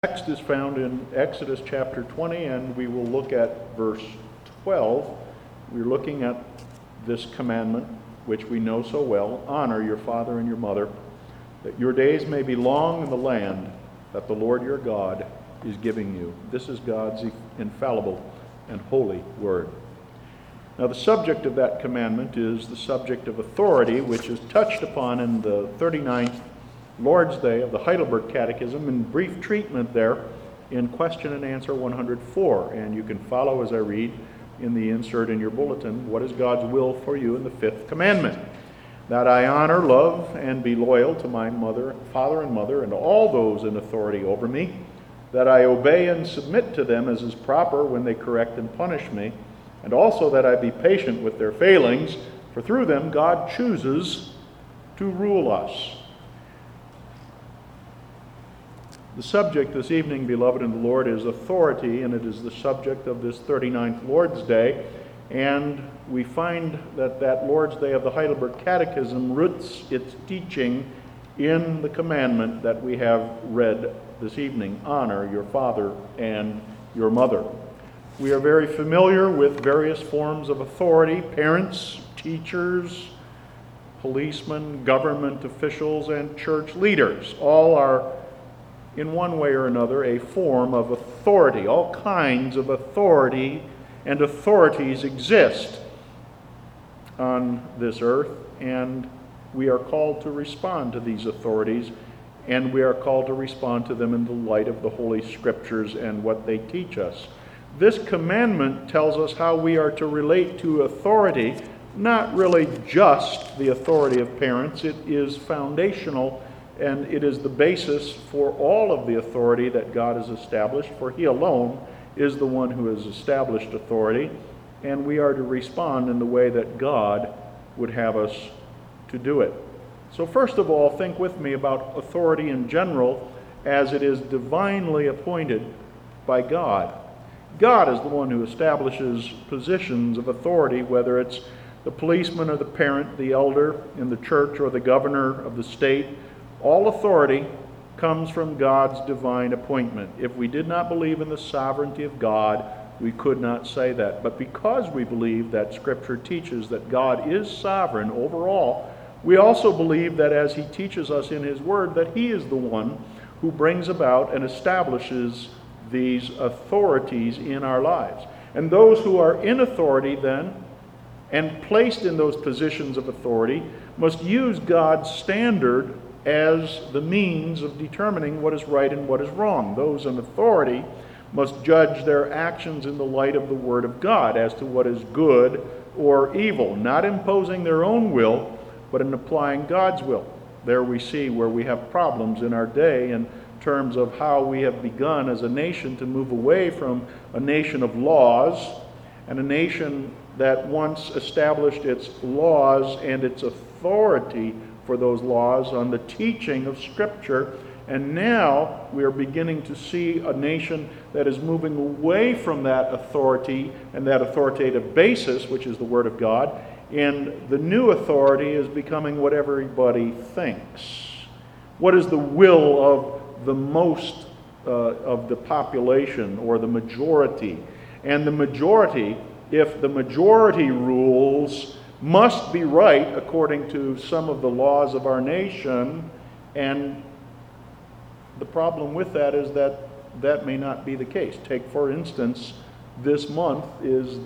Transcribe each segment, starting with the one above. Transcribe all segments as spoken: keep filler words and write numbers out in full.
Text is found in Exodus chapter twenty, and we will look at verse twelve. We're looking at this commandment, which we know so well: honor your father and your mother, that your days may be long in the land that the Lord your God is giving you. This is God's infallible and holy word. Now, the subject of that commandment is the subject of authority, which is touched upon in the thirty-ninth Lord's Day of the Heidelberg Catechism in brief treatment there in question and answer one hundred four. And you can follow as I read in the insert in your bulletin, what is God's will for you in the fifth commandment? That I honor, love, and be loyal to my mother, father and mother, and all those in authority over me, that I obey and submit to them as is proper when they correct and punish me, and also that I be patient with their failings, for through them God chooses to rule us. The subject this evening, beloved in the Lord, is authority, and it is the subject of this thirty-ninth Lord's Day. And we find that that Lord's Day of the Heidelberg Catechism roots its teaching in the commandment that we have read this evening: honor your father and your mother. We are very familiar with various forms of authority: parents, teachers, policemen, government officials, and church leaders. All are, in one way or another, a form of authority. All kinds of authority and authorities exist on this earth, and we are called to respond to these authorities, and we are called to respond to them in the light of the Holy Scriptures and what they teach us. This commandment tells us how we are to relate to authority, not really just the authority of parents. It is foundational, and it is the basis for all of the authority that God has established, for He alone is the one who has established authority, and we are to respond in the way that God would have us to do it. So first of all, think with me about authority in general as it is divinely appointed by God. God is the one who establishes positions of authority, whether it's the policeman or the parent, the elder in the church, or the governor of the state. All authority comes from God's divine appointment. If we did not believe in the sovereignty of God, we could not say that. But because we believe that Scripture teaches that God is sovereign over all, we also believe that as He teaches us in His Word, that He is the one who brings about and establishes these authorities in our lives. And those who are in authority then, and placed in those positions of authority, must use God's standard as the means of determining what is right and what is wrong. Those in authority must judge their actions in the light of the Word of God as to what is good or evil, not imposing their own will, but in applying God's will. There we see where we have problems in our day in terms of how we have begun as a nation to move away from a nation of laws, and a nation that once established its laws and its authority for those laws on the teaching of Scripture. And now we are beginning to see a nation that is moving away from that authority and that authoritative basis, which is the Word of God, and the new authority is becoming what everybody thinks. What is the will of the most uh, of the population, or the majority? And the majority, if the majority rules, must be right according to some of the laws of our nation, and the problem with that is that that may not be the case. Take, for instance, this month is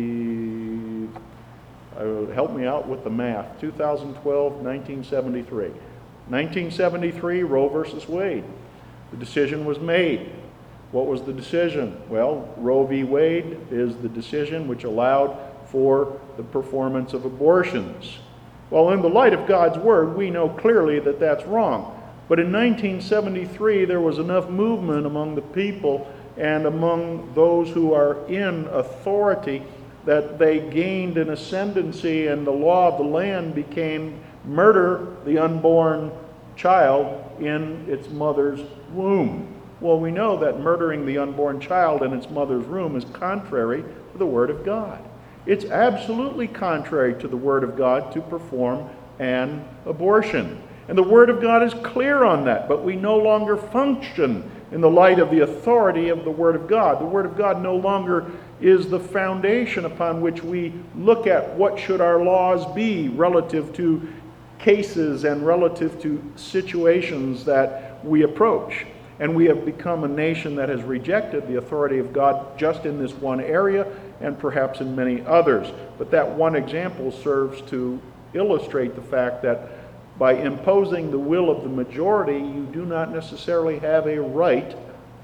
the, uh, help me out with the math, two thousand twelve, nineteen seventy-three. nineteen seventy-three, Roe versus Wade. The decision was made. What was the decision? Well, Roe v. Wade is the decision which allowed for the performance of abortions. Well, in the light of God's Word, we know clearly that that's wrong. But in nineteen seventy-three, there was enough movement among the people and among those who are in authority that they gained an ascendancy, and the law of the land became murder the unborn child in its mother's womb. Well, we know that murdering the unborn child in its mother's womb is contrary to the Word of God. It's absolutely contrary to the Word of God to perform an abortion. And the Word of God is clear on that, but we no longer function in the light of the authority of the Word of God. The Word of God no longer is the foundation upon which we look at what should our laws be relative to cases and relative to situations that we approach. And we have become a nation that has rejected the authority of God just in this one area and perhaps in many others. But that one example serves to illustrate the fact that by imposing the will of the majority, you do not necessarily have a right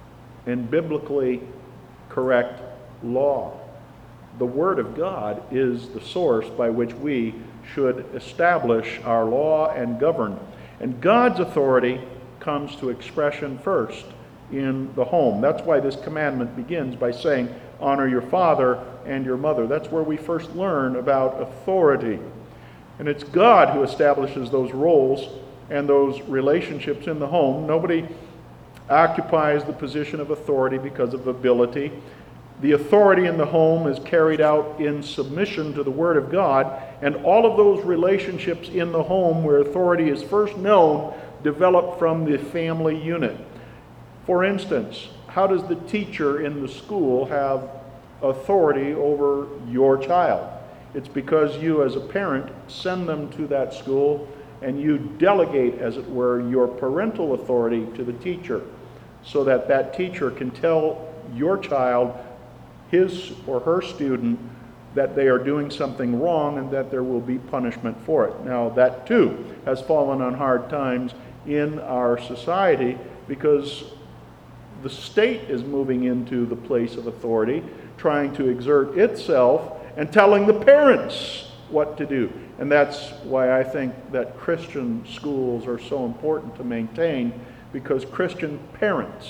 in biblically correct law. The Word of God is the source by which we should establish our law and govern. And God's authority comes to expression first in the home. That's why this commandment begins by saying, honor your father and your mother. That's where we first learn about authority. And it's God who establishes those roles and those relationships in the home. Nobody occupies the position of authority because of ability. The authority in the home is carried out in submission to the Word of God, and all of those relationships in the home where authority is first known develop from the family unit. For instance, how does the teacher in the school have authority over your child? It's because you as a parent send them to that school and you delegate, as it were, your parental authority to the teacher so that that teacher can tell your child, his or her student, that they are doing something wrong and that there will be punishment for it. Now, that too has fallen on hard times in our society because the state is moving into the place of authority, trying to exert itself and telling the parents what to do. And that's why I think that Christian schools are so important to maintain, because Christian parents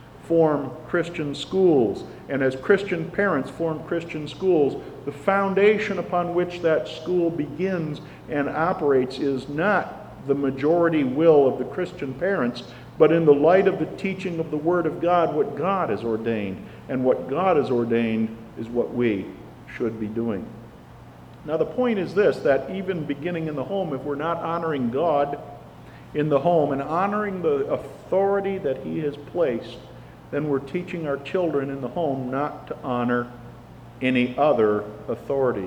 form Christian schools. And as Christian parents form Christian schools, the foundation upon which that school begins and operates is not the majority will of the Christian parents, but in the light of the teaching of the Word of God, what God has ordained. And what God has ordained is what we should be doing. Now the point is this, that even beginning in the home, if we're not honoring God in the home and honoring the authority that He has placed, then we're teaching our children in the home not to honor any other authority.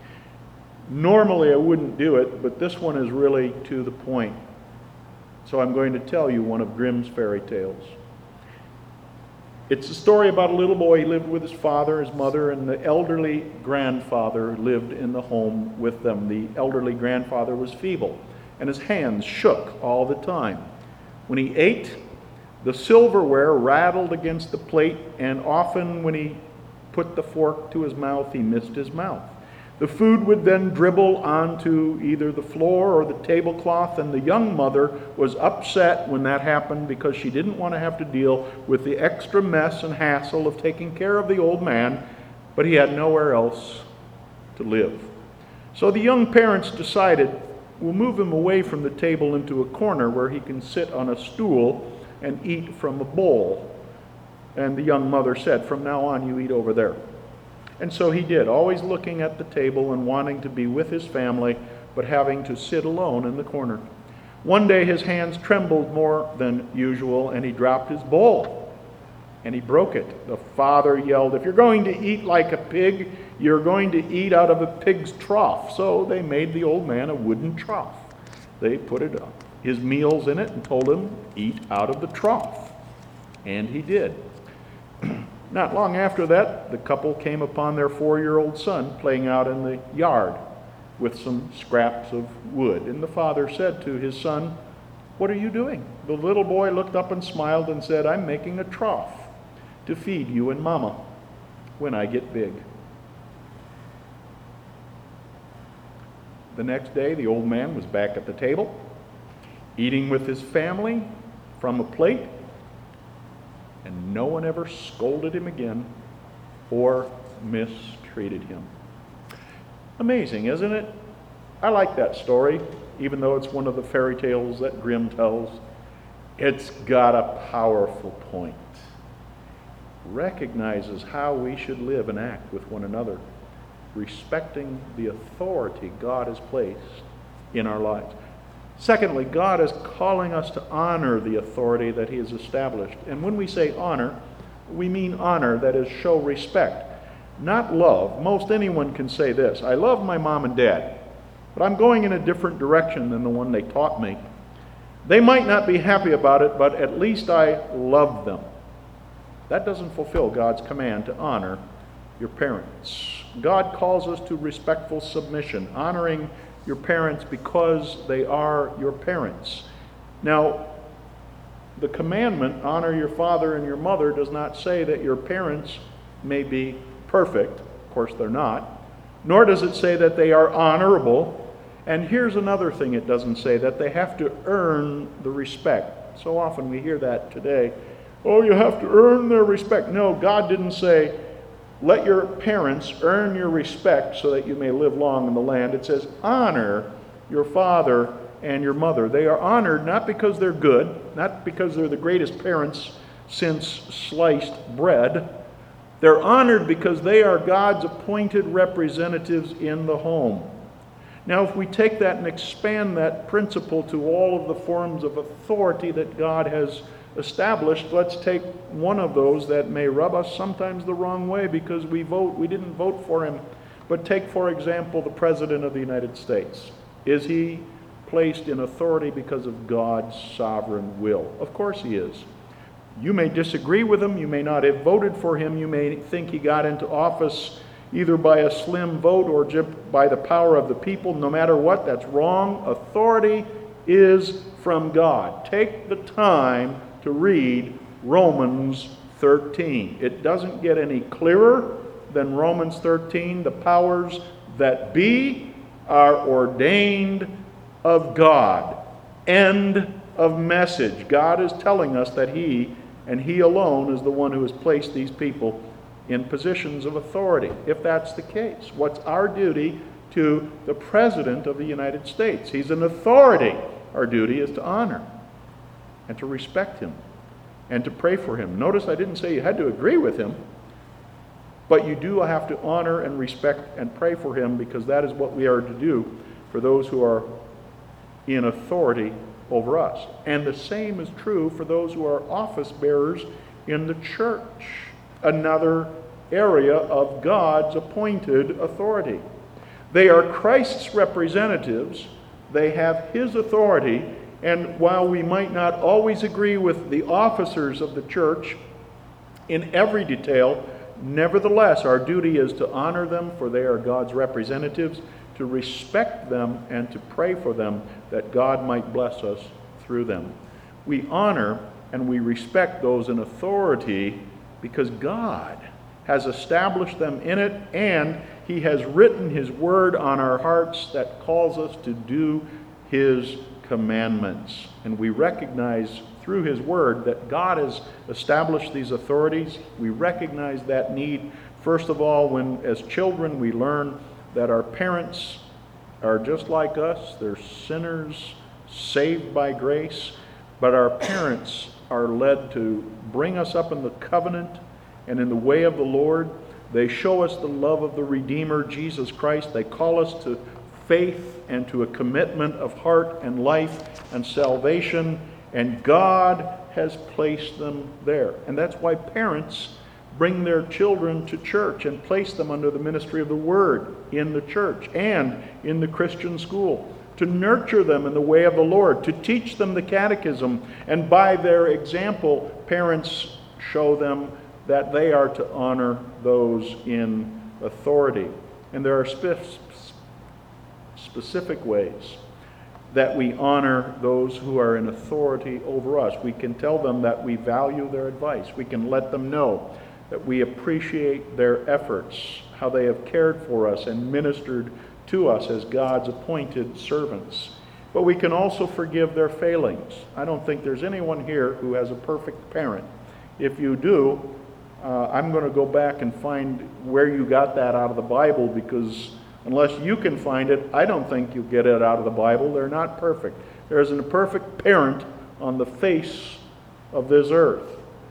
Normally I wouldn't do it, but this one is really to the point. So I'm going to tell you one of Grimm's fairy tales. It's a story about a little boy. He lived with his father, his mother, and the elderly grandfather lived in the home with them. The elderly grandfather was feeble, and his hands shook all the time. When he ate, the silverware rattled against the plate, and often when he put the fork to his mouth, he missed his mouth. The food would then dribble onto either the floor or the tablecloth, and the young mother was upset when that happened because she didn't want to have to deal with the extra mess and hassle of taking care of the old man, but he had nowhere else to live. So the young parents decided, we'll move him away from the table into a corner where he can sit on a stool and eat from a bowl. And the young mother said, from now on you eat over there. And so he did, always looking at the table and wanting to be with his family, but having to sit alone in the corner. One day his hands trembled more than usual, and he dropped his bowl, and he broke it. The father yelled, if you're going to eat like a pig, you're going to eat out of a pig's trough. So they made the old man a wooden trough. They put it up, his meals in it, and told him, eat out of the trough. And he did. Not long after that, the couple came upon their four-year-old son playing out in the yard with some scraps of wood. And the father said to his son, what are you doing? The little boy looked up and smiled and said, I'm making a trough to feed you and Mama when I get big. The next day, the old man was back at the table, eating with his family from a plate, and no one ever scolded him again or mistreated him. Amazing, isn't it? I like that story, even though it's one of the fairy tales that Grimm tells. It's got a powerful point. Recognizes how we should live and act with one another, respecting the authority God has placed in our lives. Secondly, God is calling us to honor the authority that he has established. And when we say honor, we mean honor, that is, show respect, not love. Most anyone can say this: I love my mom and dad, but I'm going in a different direction than the one they taught me. They might not be happy about it, but at least I love them. That doesn't fulfill God's command to honor your parents. God calls us to respectful submission, honoring your parents because they are your parents. Now, the commandment, honor your father and your mother, does not say that your parents may be perfect. Of course, they're not. Nor does it say that they are honorable. And here's another thing it doesn't say: that they have to earn the respect. So often we hear that today. Oh, you have to earn their respect. No, God didn't say, let your parents earn your respect so that you may live long in the land. It says, honor your father and your mother. They are honored not because they're good, not because they're the greatest parents since sliced bread. They're honored because they are God's appointed representatives in the home. Now, if we take that and expand that principle to all of the forms of authority that God has established, let's take one of those that may rub us sometimes the wrong way because we vote, we didn't vote for him. But take, for example, the President of the United States. Is he placed in authority because of God's sovereign will? Of course he is. You may disagree with him, you may not have voted for him, you may think he got into office either by a slim vote or just by the power of the people. No matter what, that's wrong. Authority is from God. Take the time to read Romans thirteen. It doesn't get any clearer than Romans thirteen. The powers that be are ordained of God. End of message. God is telling us that he and he alone is the one who has placed these people in positions of authority. If that's the case, what's our duty to the President of the United States? He's an authority. Our duty is to honor and to respect him and to pray for him. Notice I didn't say you had to agree with him, but you do have to honor and respect and pray for him, because that is what we are to do for those who are in authority over us. And the same is true for those who are office bearers in the church, another area of God's appointed authority. They are Christ's representatives. They have his authority. And while we might not always agree with the officers of the church in every detail, nevertheless, our duty is to honor them, for they are God's representatives, to respect them and to pray for them that God might bless us through them. We honor and we respect those in authority because God has established them in it, and he has written his word on our hearts that calls us to do his commandments. And we recognize through his word that God has established these authorities. We recognize that need, first of all, when as children we learn that our parents are just like us. They're sinners saved by grace, but our parents are led to bring us up in the covenant and in the way of the Lord. They show us the love of the Redeemer, Jesus Christ. They call us to faith and to a commitment of heart and life and salvation, and God has placed them there. And that's why parents bring their children to church and place them under the ministry of the Word in the church and in the Christian school, to nurture them in the way of the Lord, to teach them the catechism, and by their example, parents show them that they are to honor those in authority. And there are spe- specific ways that we honor those who are in authority over us. We can tell them that we value their advice. We can let them know that we appreciate their efforts, how they have cared for us and ministered to us as God's appointed servants. But we can also forgive their failings. I don't think there's anyone here who has a perfect parent. If you do, uh, I'm going to go back and find where you got that out of the Bible, because unless you can find it, I don't think you'll get it out of the Bible. They're not perfect. There isn't a perfect parent on the face of this earth.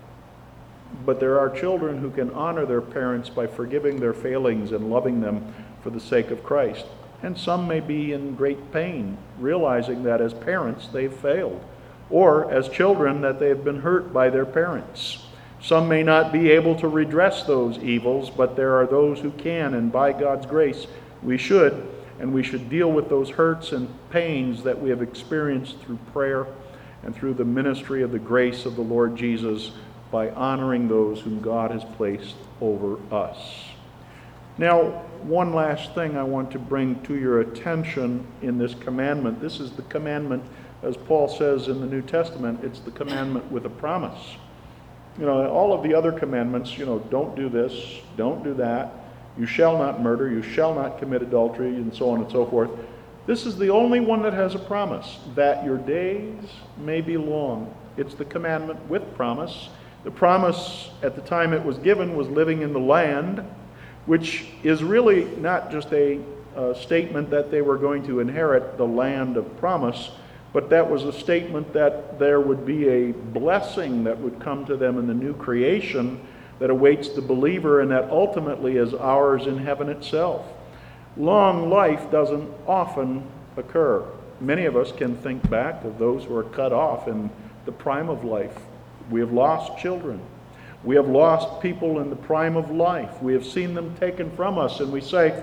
But there are children who can honor their parents by forgiving their failings and loving them for the sake of Christ. And some may be in great pain, realizing that as parents they've failed, or as children that they've been hurt by their parents. Some may not be able to redress those evils, but there are those who can, and by God's grace we should, and we should deal with those hurts and pains that we have experienced through prayer and through the ministry of the grace of the Lord Jesus by honoring those whom God has placed over us. Now, one last thing I want to bring to your attention in this commandment. This is the commandment, as Paul says in the New Testament, it's the commandment with a promise. You know, all of the other commandments, you know, don't do this, don't do that, you shall not murder, you shall not commit adultery, and so on and so forth. This is the only one that has a promise, that your days may be long. It's the commandment with promise. The promise at the time it was given was living in the land, which is really not just a, a statement that they were going to inherit the land of promise, but that was a statement that there would be a blessing that would come to them in the new creation that awaits the believer and that ultimately is ours in heaven itself. Long life doesn't often occur. Many of us can think back of those who are cut off in the prime of life. We have lost children. We have lost people in the prime of life. We have seen them taken from us, and we say,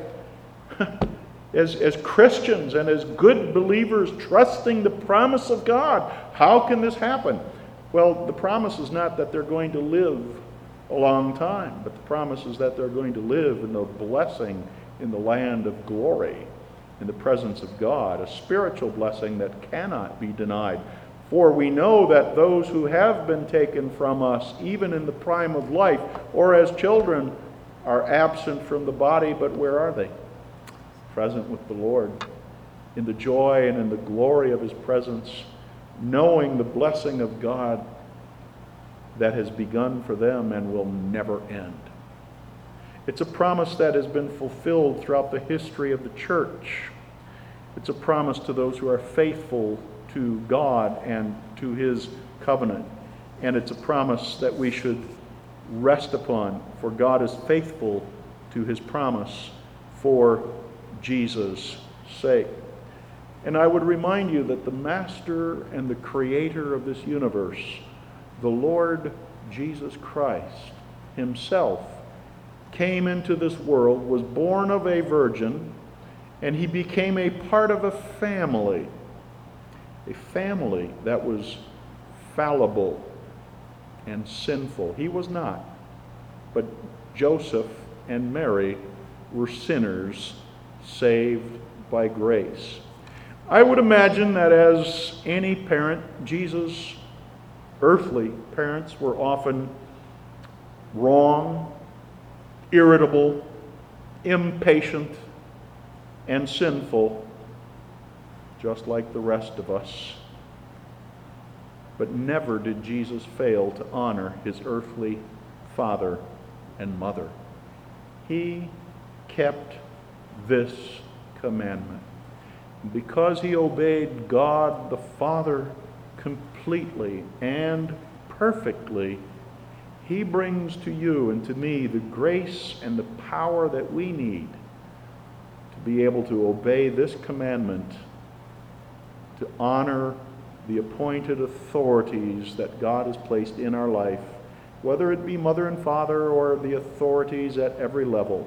as, as Christians and as good believers trusting the promise of God, how can this happen? Well, the promise is not that they're going to live a long time, but the promise is that they're going to live in the blessing in the land of glory, in the presence of God, a spiritual blessing that cannot be denied. For we know that those who have been taken from us, even in the prime of life, or as children, are absent from the body, but where are they? Present with the Lord, in the joy and in the glory of His presence, knowing the blessing of God that has begun for them and will never end. It's a promise that has been fulfilled throughout the history of the church. It's a promise to those who are faithful to God and to His covenant. And it's a promise that we should rest upon, for God is faithful to His promise for Jesus' sake. And I would remind you that the Master and the Creator of this universe, the Lord Jesus Christ Himself, came into this world, was born of a virgin, and He became a part of a family. A family that was fallible and sinful. He was not. But Joseph and Mary were sinners saved by grace. I would imagine that as any parent, Jesus' earthly parents were often wrong, irritable, impatient, and sinful, just like the rest of us. But never did Jesus fail to honor His earthly father and mother. He kept this commandment. Because He obeyed God the Father completely and perfectly, He brings to you and to me the grace and the power that we need to be able to obey this commandment, to honor the appointed authorities that God has placed in our life, whether it be mother and father or the authorities at every level.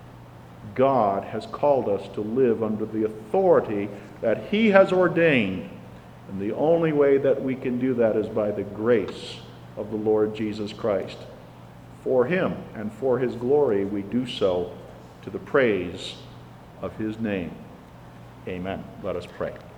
God has called us to live under the authority that He has ordained, and the only way that we can do that is by the grace of the Lord Jesus Christ. For Him and for His glory we do so to the praise of His name. Amen. Let us pray.